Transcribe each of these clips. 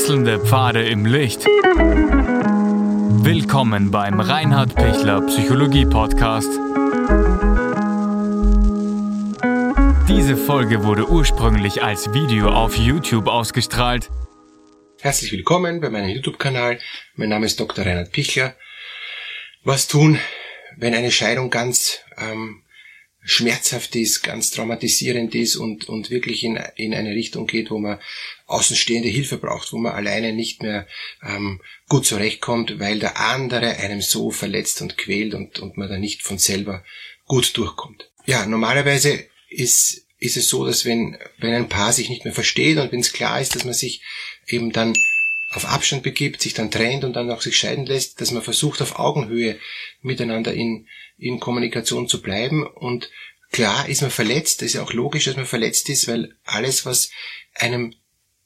Wechselnde Pfade im Licht. Willkommen beim Reinhard Pichler Psychologie Podcast. Diese Folge wurde ursprünglich als Video auf YouTube ausgestrahlt. Herzlich willkommen bei meinem YouTube-Kanal. Mein Name ist Dr. Reinhard Pichler. Was tun, wenn eine Scheidung ganz schmerzhaft ist, ganz traumatisierend ist und wirklich in eine Richtung geht, wo man außenstehende Hilfe braucht, wo man alleine nicht mehr gut zurechtkommt, weil der andere einem so verletzt und quält und man da nicht von selber gut durchkommt. Ja, normalerweise ist es so, dass wenn ein Paar sich nicht mehr versteht und wenn es klar ist, dass man sich eben dann auf Abstand begibt, sich dann trennt und dann auch sich scheiden lässt, dass man versucht, auf Augenhöhe miteinander in Kommunikation zu bleiben. Und klar ist man verletzt, das ist ja auch logisch, dass man verletzt ist, weil alles, was einem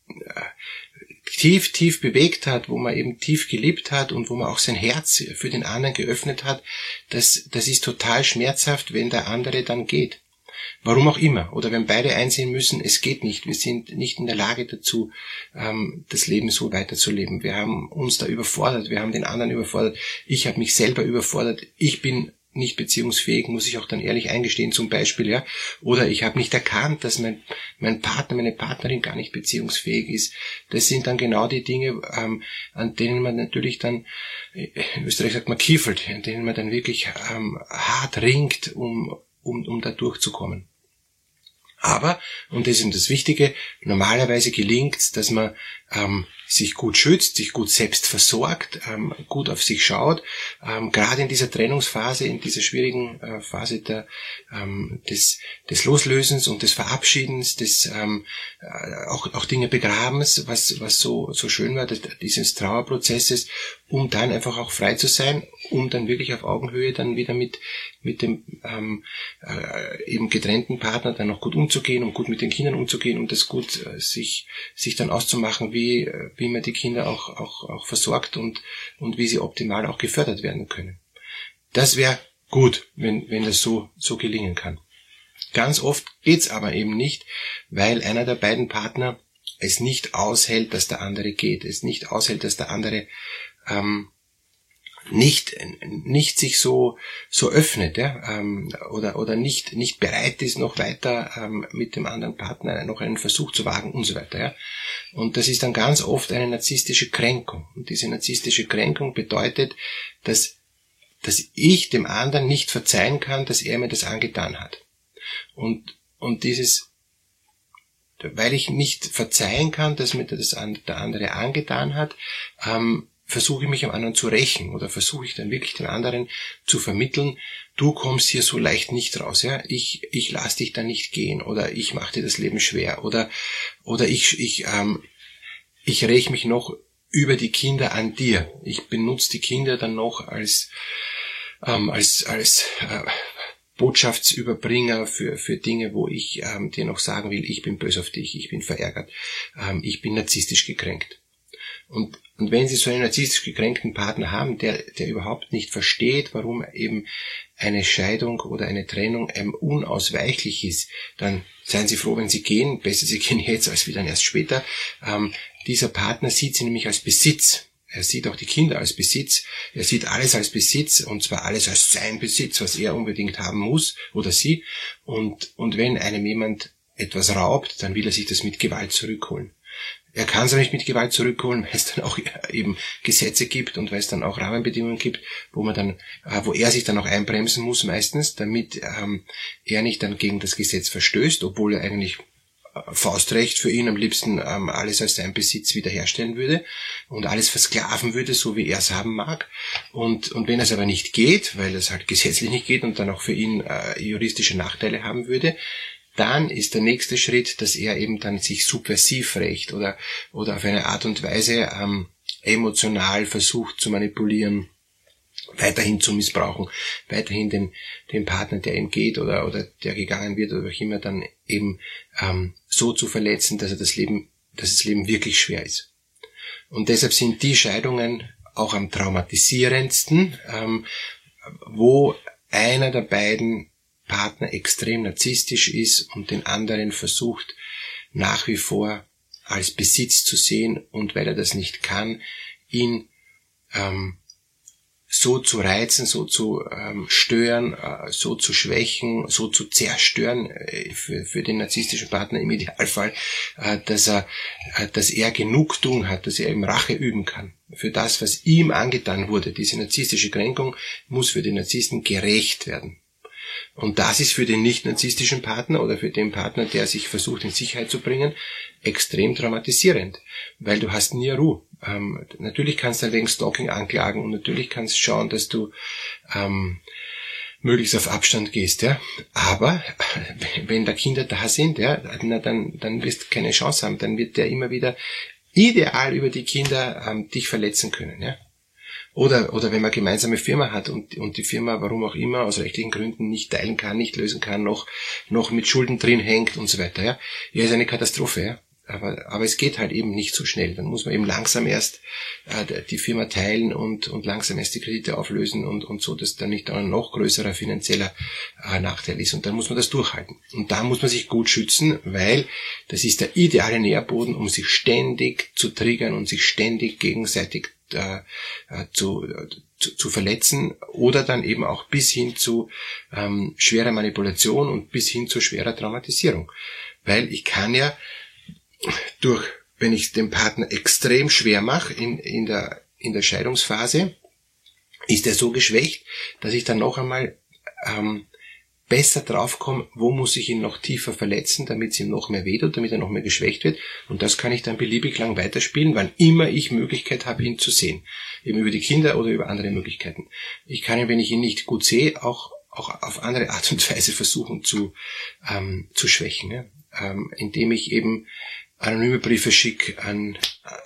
tief bewegt hat, wo man eben tief geliebt hat und wo man auch sein Herz für den anderen geöffnet hat, das ist total schmerzhaft, wenn der andere dann geht. Warum auch immer. Oder wenn beide einsehen müssen, es geht nicht. Wir sind nicht in der Lage dazu, das Leben so weiterzuleben. Wir haben uns da überfordert. Wir haben den anderen überfordert. Ich habe mich selber überfordert. Ich bin nicht beziehungsfähig, muss ich auch dann ehrlich eingestehen zum Beispiel, ja. Oder ich habe nicht erkannt, dass mein Partner, meine Partnerin gar nicht beziehungsfähig ist. Das sind dann genau die Dinge, an denen man natürlich dann, in Österreich sagt man kiefelt, an denen man dann wirklich hart ringt, um da durchzukommen. Aber, und das ist eben das Wichtige, normalerweise gelingt es, dass man sich gut schützt, sich gut selbst versorgt, gut auf sich schaut, gerade in dieser Trennungsphase, in dieser schwierigen Phase des Loslösens und des Verabschiedens, des auch Dinge begrabens, was so schön war, dieses Trauerprozesses, um dann einfach auch frei zu sein, um dann wirklich auf Augenhöhe dann wieder mit dem eben getrennten Partner dann noch gut umzugehen, um gut mit den Kindern umzugehen, um das gut sich dann auszumachen, wie man die Kinder auch versorgt und wie sie optimal auch gefördert werden können. Das wäre gut, wenn das so gelingen kann. Ganz oft geht's aber eben nicht, weil einer der beiden Partner es nicht aushält, dass der andere geht, es nicht aushält, dass der andere nicht sich so öffnet, ja, oder nicht bereit ist, noch weiter mit dem anderen Partner noch einen Versuch zu wagen und so weiter, ja. Und das ist dann ganz oft eine narzisstische Kränkung. Und diese narzisstische Kränkung bedeutet, dass ich dem anderen nicht verzeihen kann, dass er mir das angetan hat. Und dieses, weil ich nicht verzeihen kann, dass mir das der andere angetan hat, versuche ich mich am anderen zu rächen oder versuche ich dann wirklich den anderen zu vermitteln, du kommst hier so leicht nicht raus, ja, ich lass dich da nicht gehen oder ich mache dir das Leben schwer oder ich räche mich noch über die Kinder an dir. Ich benutze die Kinder dann noch als Botschaftsüberbringer für Dinge, wo ich dir noch sagen will, ich bin böse auf dich, ich bin verärgert, ich bin narzisstisch gekränkt. Und wenn Sie so einen narzisstisch gekränkten Partner haben, der überhaupt nicht versteht, warum eben eine Scheidung oder eine Trennung unausweichlich ist, dann seien Sie froh, wenn Sie gehen. Besser Sie gehen jetzt als wieder erst später. Dieser Partner sieht Sie nämlich als Besitz. Er sieht auch die Kinder als Besitz. Er sieht alles als Besitz und zwar alles als sein Besitz, was er unbedingt haben muss oder sie. Und wenn einem jemand etwas raubt, dann will er sich das mit Gewalt zurückholen. Er kann es aber nicht mit Gewalt zurückholen, weil es dann auch eben Gesetze gibt und weil es dann auch Rahmenbedingungen gibt, wo er sich dann auch einbremsen muss meistens, damit er nicht dann gegen das Gesetz verstößt, obwohl er eigentlich Faustrecht für ihn am liebsten alles als sein Besitz wiederherstellen würde und alles versklaven würde, so wie er es haben mag. Und wenn es aber nicht geht, weil es halt gesetzlich nicht geht und dann auch für ihn juristische Nachteile haben würde, dann ist der nächste Schritt, dass er eben dann sich subversiv rächt oder auf eine Art und Weise emotional versucht zu manipulieren, weiterhin zu missbrauchen, weiterhin den Partner, der ihm geht oder der gegangen wird oder auch immer, dann eben so zu verletzen, dass das Leben wirklich schwer ist. Und deshalb sind die Scheidungen auch am traumatisierendsten, wo einer der beiden Partner extrem narzisstisch ist und den anderen versucht nach wie vor als Besitz zu sehen und weil er das nicht kann, ihn so zu reizen, so zu stören, so zu schwächen, so zu zerstören für den narzisstischen Partner im Idealfall, dass er Genugtuung hat, dass er eben Rache üben kann. Für das, was ihm angetan wurde, diese narzisstische Kränkung, muss für den Narzissten gerächt werden. Und das ist für den nicht-narzisstischen Partner oder für den Partner, der sich versucht in Sicherheit zu bringen, extrem traumatisierend, weil du hast nie Ruhe. Natürlich kannst du wegen Stalking anklagen und natürlich kannst du schauen, dass du möglichst auf Abstand gehst, ja. Aber wenn da Kinder da sind, ja, dann wirst du keine Chance haben. Dann wird der immer wieder ideal über die Kinder dich verletzen können, ja. Oder wenn man gemeinsame Firma hat und die Firma, warum auch immer, aus rechtlichen Gründen nicht teilen kann, nicht lösen kann, noch mit Schulden drin hängt und so weiter, ja. Ja, ist eine Katastrophe, ja. Aber es geht halt eben nicht so schnell. Dann muss man eben langsam erst die Firma teilen und langsam erst die Kredite auflösen und so, dass dann nicht ein noch größerer finanzieller Nachteil ist. Und dann muss man das durchhalten. Und da muss man sich gut schützen, weil das ist der ideale Nährboden, um sich ständig zu triggern und sich ständig gegenseitig zu verletzen oder dann eben auch bis hin zu schwerer Manipulation und bis hin zu schwerer Traumatisierung. Weil ich kann ja wenn ich den Partner extrem schwer mache in der Scheidungsphase, ist er so geschwächt, dass ich dann noch einmal besser draufkomme, wo muss ich ihn noch tiefer verletzen, damit es ihm noch mehr wehtut, damit er noch mehr geschwächt wird. Und das kann ich dann beliebig lang weiterspielen, wann immer ich Möglichkeit habe, ihn zu sehen. Eben über die Kinder oder über andere Möglichkeiten. Ich kann ihn, wenn ich ihn nicht gut sehe, auch auf andere Art und Weise versuchen zu schwächen, ja? Indem ich eben anonyme Briefe schicke an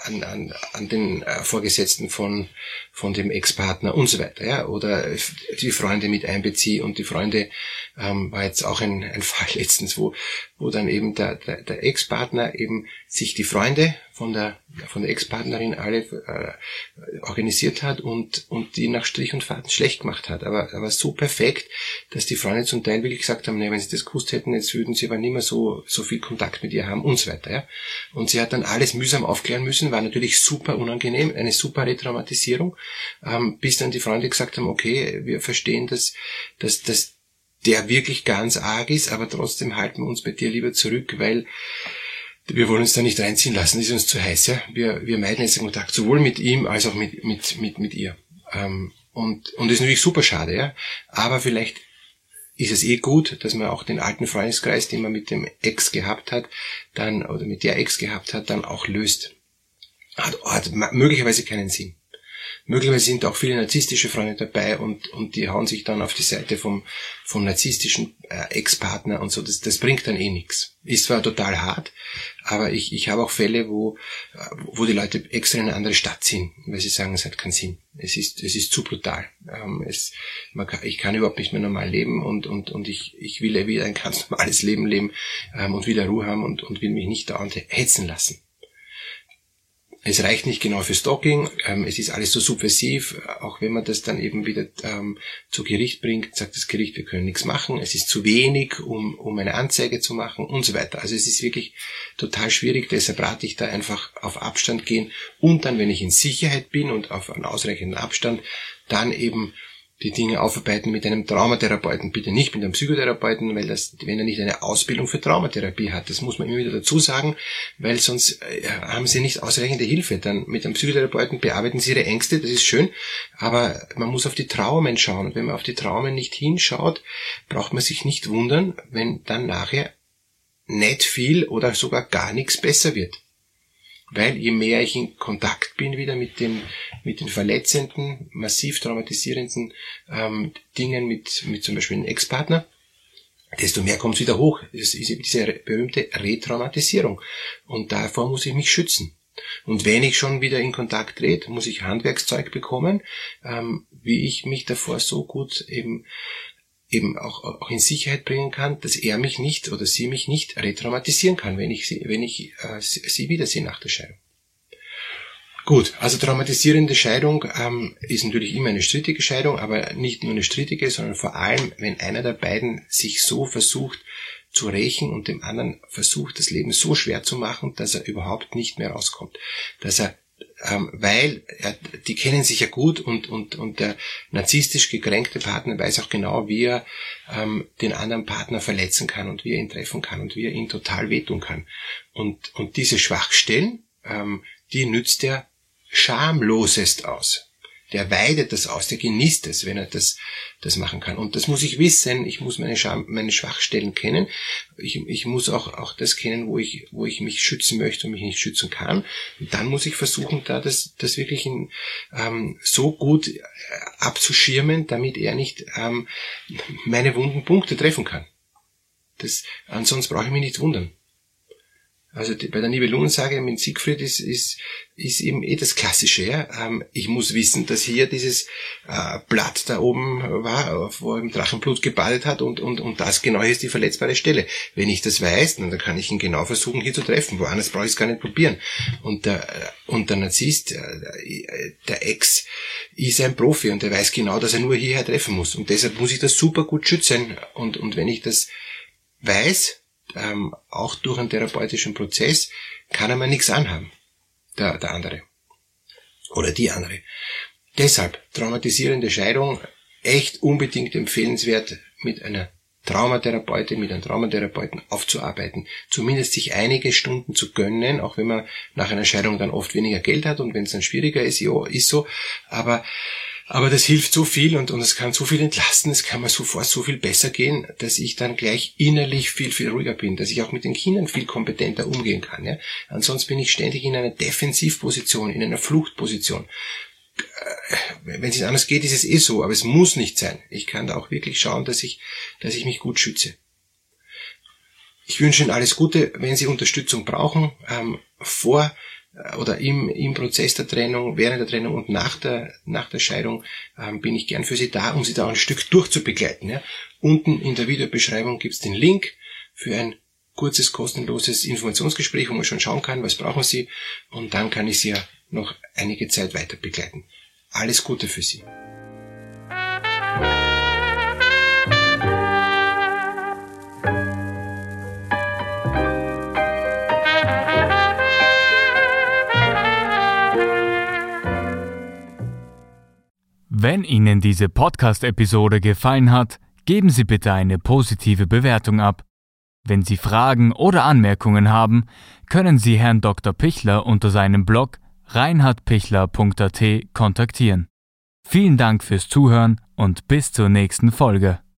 den Vorgesetzten von dem Ex-Partner und so weiter, ja, oder die Freunde mit einbeziehe. Und die Freunde war jetzt auch ein Fall letztens, wo dann eben der Ex-Partner eben sich die Freunde von der Ex-Partnerin alle organisiert hat und die nach Strich und Faden schlecht gemacht hat, aber so perfekt, dass die Freunde zum Teil wirklich gesagt haben, wenn sie das gewusst hätten, jetzt würden sie aber nicht mehr so viel Kontakt mit ihr haben und so weiter, ja. Und sie hat dann alles mühsam aufklären müssen, war natürlich super unangenehm, eine super Retraumatisierung, bis dann die Freunde gesagt haben, okay, wir verstehen, dass der wirklich ganz arg ist, aber trotzdem halten wir uns bei dir lieber zurück, weil wir wollen uns da nicht reinziehen lassen, das ist uns zu heiß, ja. Wir meiden jetzt den Kontakt sowohl mit ihm als auch mit ihr. Und das ist natürlich super schade, ja. Aber vielleicht ist es gut, dass man auch den alten Freundeskreis, den man mit dem Ex gehabt hat, dann, oder mit der Ex gehabt hat, dann auch löst. Hat möglicherweise keinen Sinn. Möglicherweise sind auch viele narzisstische Freunde dabei und die hauen sich dann auf die Seite vom narzisstischen Ex-Partner und so. Das bringt dann nichts. Ist zwar total hart, aber ich habe auch Fälle, wo die Leute extra in eine andere Stadt ziehen, weil sie sagen, es hat keinen Sinn. Es ist zu brutal. Ich kann überhaupt nicht mehr normal leben und ich will wieder ein ganz normales Leben leben und wieder Ruhe haben und will mich nicht dauernd hetzen lassen. Es reicht nicht genau für Stalking, es ist alles so subversiv, auch wenn man das dann eben wieder zu Gericht bringt, sagt das Gericht, wir können nichts machen, es ist zu wenig, um eine Anzeige zu machen und so weiter. Also es ist wirklich total schwierig, deshalb rate ich da einfach auf Abstand gehen und dann, wenn ich in Sicherheit bin und auf einen ausreichenden Abstand, dann eben die Dinge aufarbeiten mit einem Traumatherapeuten, bitte nicht mit einem Psychotherapeuten, weil wenn er nicht eine Ausbildung für Traumatherapie hat, das muss man immer wieder dazu sagen, weil sonst haben sie nicht ausreichende Hilfe. Dann mit einem Psychotherapeuten bearbeiten sie ihre Ängste, das ist schön, aber man muss auf die Traumen schauen und wenn man auf die Traumen nicht hinschaut, braucht man sich nicht wundern, wenn dann nachher nicht viel oder sogar gar nichts besser wird. Weil je mehr ich in Kontakt bin wieder mit den verletzenden, massiv traumatisierenden Dingen mit zum Beispiel einem Ex-Partner, desto mehr kommt es wieder hoch. Das ist eben diese berühmte Retraumatisierung. Und davor muss ich mich schützen. Und wenn ich schon wieder in Kontakt trete, muss ich Handwerkszeug bekommen, wie ich mich davor so gut eben auch in Sicherheit bringen kann, dass er mich nicht oder sie mich nicht retraumatisieren kann, wenn ich sie wiedersehe nach der Scheidung. Gut, also traumatisierende Scheidung ist natürlich immer eine strittige Scheidung, aber nicht nur eine strittige, sondern vor allem, wenn einer der beiden sich so versucht zu rächen und dem anderen versucht, das Leben so schwer zu machen, dass er überhaupt nicht mehr rauskommt. Dass er die kennen sich ja gut und der narzisstisch gekränkte Partner weiß auch genau, wie er den anderen Partner verletzen kann und wie er ihn treffen kann und wie er ihn total wehtun kann. Und diese Schwachstellen, die nützt er schamlosest aus. Der weidet das aus, der genießt es, wenn er das machen kann. Und das muss ich wissen, ich muss meine Schwachstellen kennen. Ich muss auch das kennen, wo ich mich schützen möchte und mich nicht schützen kann. Und dann muss ich versuchen, da das wirklich so gut abzuschirmen, damit er nicht meine wunden Punkte treffen kann. Ansonsten brauche ich mich nicht wundern. Also bei der Nibelungensage mit Siegfried ist eben das Klassische. Ja? Ich muss wissen, dass hier dieses Blatt da oben war, wo er im Drachenblut gebadet hat und das genau hier ist die verletzbare Stelle. Wenn ich das weiß, dann kann ich ihn genau versuchen hier zu treffen. Woanders brauche ich es gar nicht probieren. Und der Narzisst, der Ex, ist ein Profi und der weiß genau, dass er nur hierher treffen muss. Und deshalb muss ich das super gut schützen. Und wenn ich das weiß, auch durch einen therapeutischen Prozess, kann er mir nichts anhaben, der andere oder die andere. Deshalb traumatisierende Scheidung echt unbedingt empfehlenswert, mit einer Traumatherapeutin, mit einem Traumatherapeuten aufzuarbeiten, zumindest sich einige Stunden zu gönnen, auch wenn man nach einer Scheidung dann oft weniger Geld hat und wenn es dann schwieriger ist, ja, ist so, aber das hilft so viel und es kann so viel entlasten, es kann mir sofort so viel besser gehen, dass ich dann gleich innerlich viel, viel ruhiger bin, dass ich auch mit den Kindern viel kompetenter umgehen kann. Ja? Ansonsten bin ich ständig in einer Defensivposition, in einer Fluchtposition. Wenn es nicht anders geht, ist es so, aber es muss nicht sein. Ich kann da auch wirklich schauen, dass ich mich gut schütze. Ich wünsche Ihnen alles Gute. Wenn Sie Unterstützung brauchen, vor oder im Prozess der Trennung, während der Trennung und nach der Scheidung, bin ich gern für Sie da, um Sie da ein Stück durchzubegleiten. Ja. Unten in der Videobeschreibung gibt es den Link für ein kurzes, kostenloses Informationsgespräch, wo man schon schauen kann, was brauchen Sie, und dann kann ich Sie ja noch einige Zeit weiter begleiten. Alles Gute für Sie. Wenn Ihnen diese Podcast-Episode gefallen hat, geben Sie bitte eine positive Bewertung ab. Wenn Sie Fragen oder Anmerkungen haben, können Sie Herrn Dr. Pichler unter seinem Blog reinhardpichler.at kontaktieren. Vielen Dank fürs Zuhören und bis zur nächsten Folge.